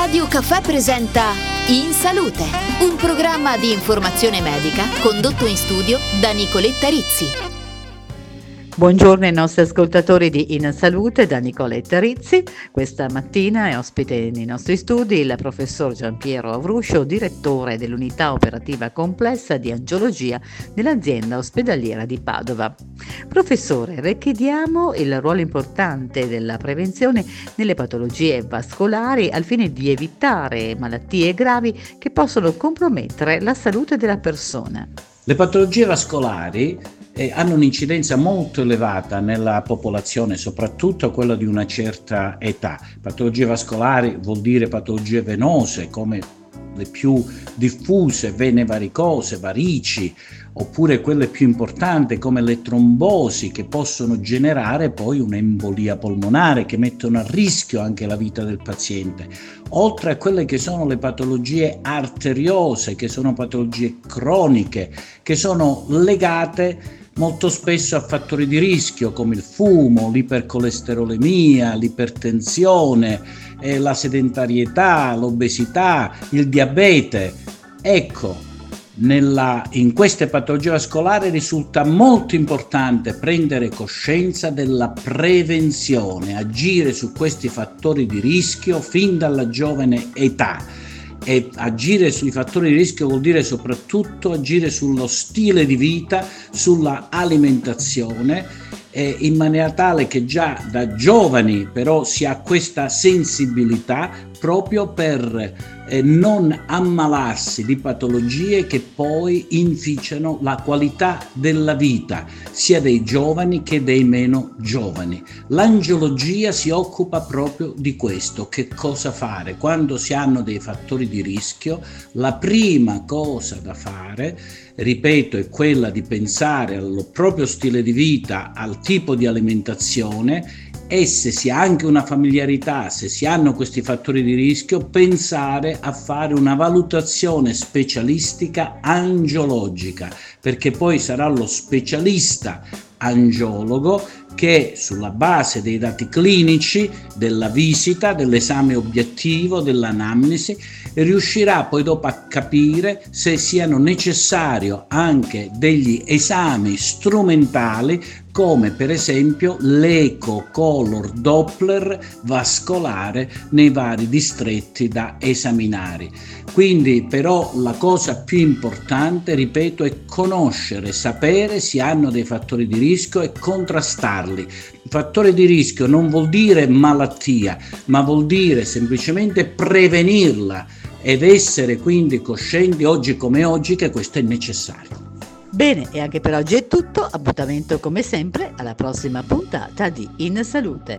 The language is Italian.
Radio Caffè presenta In Salute, un programma di informazione medica condotto in studio da Nicoletta Rizzi. Buongiorno ai nostri ascoltatori di In Salute da Nicoletta Rizzi. Questa mattina è ospite nei nostri studi il professor Giampiero Avruscio, direttore dell'unità operativa complessa di angiologia dell'azienda ospedaliera di Padova. Professore, richiediamo il ruolo importante della prevenzione nelle patologie vascolari al fine di evitare malattie gravi che possono compromettere la salute della persona. Le patologie vascolari hanno un'incidenza molto elevata nella popolazione, soprattutto quella di una certa età. Patologie vascolari vuol dire patologie venose come le più diffuse, vene varicose, varici, oppure quelle più importanti come le trombosi, che possono generare poi un'embolia polmonare che mettono a rischio anche la vita del paziente, oltre a quelle che sono le patologie arteriose, che sono patologie croniche, che sono legate molto spesso a fattori di rischio come il fumo, l'ipercolesterolemia, l'ipertensione, la sedentarietà, l'obesità, il diabete. Ecco, in queste patologie vascolari risulta molto importante prendere coscienza della prevenzione, agire su questi fattori di rischio fin dalla giovane età. E agire sui fattori di rischio vuol dire soprattutto agire sullo stile di vita, sulla alimentazione, in maniera tale che già da giovani però si ha questa sensibilità proprio per non ammalarsi di patologie che poi inficiano la qualità della vita sia dei giovani che dei meno giovani. L'angiologia si occupa proprio di questo, che cosa fare quando si hanno dei fattori di rischio. La prima cosa da fare, ripeto, è quella di pensare al proprio stile di vita, al tipo di alimentazione, e se si ha anche una familiarità, se si hanno questi fattori di rischio, pensare a fare una valutazione specialistica angiologica, perché poi sarà lo specialista angiologo che sulla base dei dati clinici, della visita, dell'esame obiettivo, dell'anamnesi, riuscirà poi dopo a capire se siano necessari anche degli esami strumentali come per esempio l'eco color Doppler vascolare nei vari distretti da esaminare. Quindi però la cosa più importante, ripeto, è conoscere, sapere se hanno dei fattori di rischio e contrastarli. Il fattore di rischio non vuol dire malattia, ma vuol dire semplicemente prevenirla ed essere quindi coscienti oggi come oggi che questo è necessario. Bene, e anche per oggi è tutto. Appuntamento come sempre alla prossima puntata di In Salute.